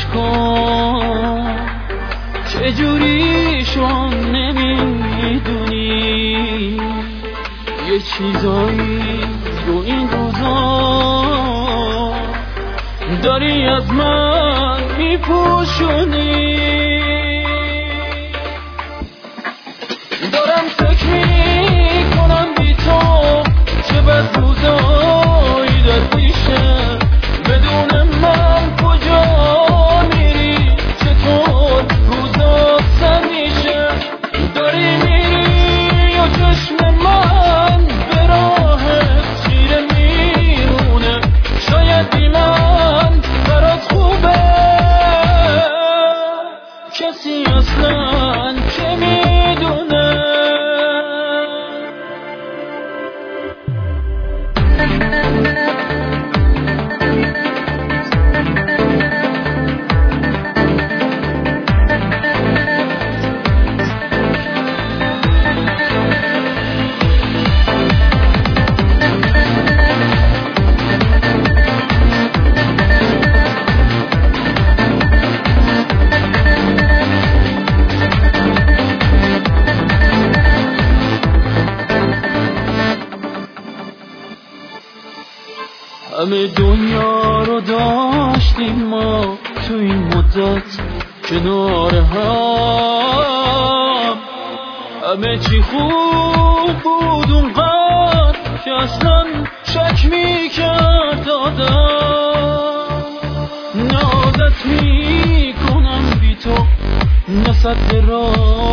کن چجوری شون نمیدونی یه چیزایی تو این روزا داری از من میپوشونی. دارم فکر میکنم بی تو چه بد روزایی در پیشه بدون من کجا میری چطور روزا سر میشه. داری میری و چشم من به راهت خیره میمونه شاید بی من برات خوبه کسی اصلا چه میدونه. همه دنیا رو داشتیم ما تو این مدت کنار هم، همه چی خوب بود اونقدر که اصلا شک میکرد آدم. نه عادت میکنم بی تو نه صد راه